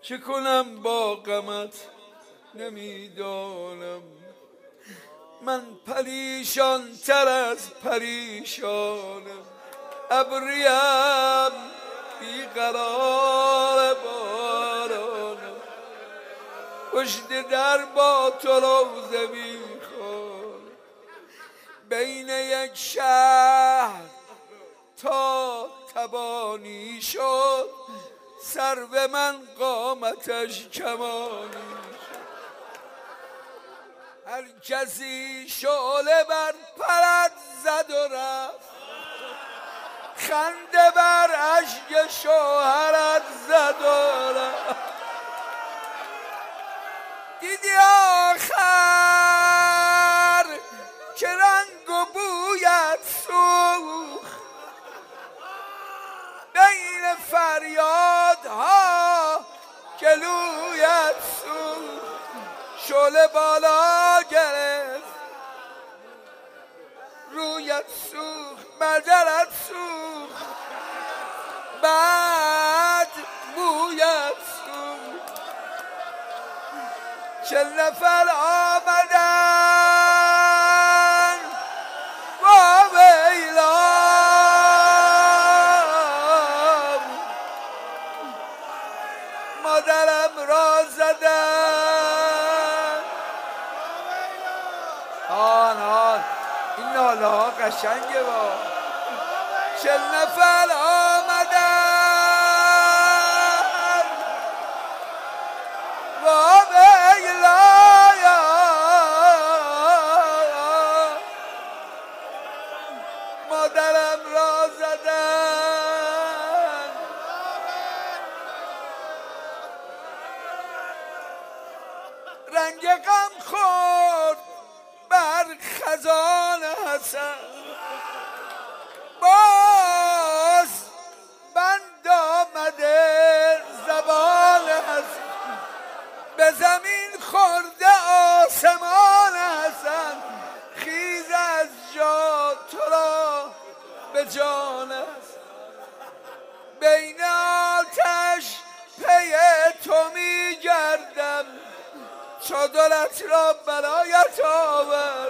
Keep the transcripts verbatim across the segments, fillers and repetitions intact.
چه کنم با غمت نمیدانم، من پریشان تر از پریشانم، ابریم بیقرار بارانم، پشت در با تو روزه میخوانم، بین یک شهر تا تبانی شد، سرو من قامتش کمانی شد، هر کسی شعله بر پرت زد و رفت، خنده بر اشک شوهرت زد و رفت، دیدی آخر که رنگ و بویت سوخت، بین فریادها گلویت سوخت، شعله بالا گرفت رویت سوخت، مجرت سوخت، بعد مویت سوخت، چل نفر آمدن با ویلام، مادرم را زدن. آن آن این ناله ها قشنگه با چل نفر آمدن با ویلام، مادرم را زدن. رنگ غم خورد بر خزان حسن، باز بند آمده زبان حسن، به زمین خورده آسمان حسن، خیز از جا تو را به جان حسن، بین آتش پی تو می گردم، چادرت را برایت آورد،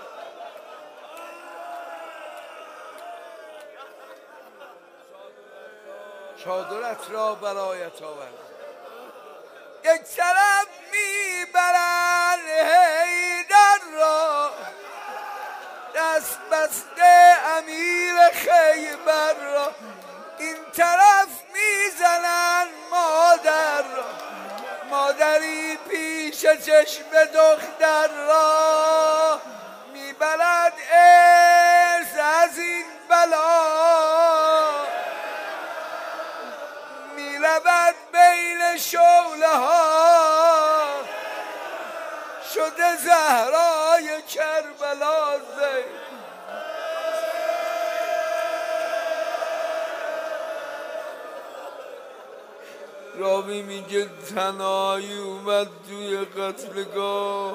چادرت را برایت آورد، یک طرف میبرن حیدر را، دست بسته امیر خیبر را، این طرف میزنن مادر را، مادری پیش چشم دختر را، میبرد ارث از این بلا، میرود بین شعله ها، شده زهرای کربلا زید. راوی میگه تنهایی اومد توی قتلگاه،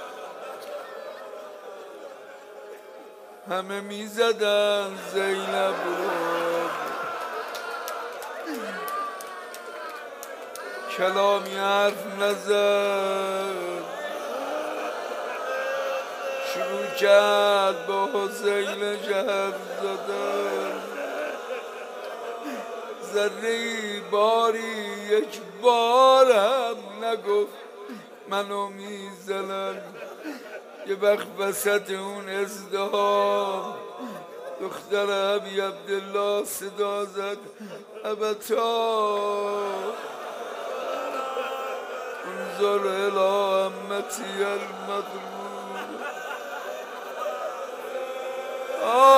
همه میزدن زینب رو، کلامی حرف نزد، شروع کرد با حسین جهر زدن، ذره باری یک بار هم نگفت منو میزنن. یه وقت وسط اون ازدهام دختر ابی عبدالله صدا زد ابتا انظر الى امتی المظلوم.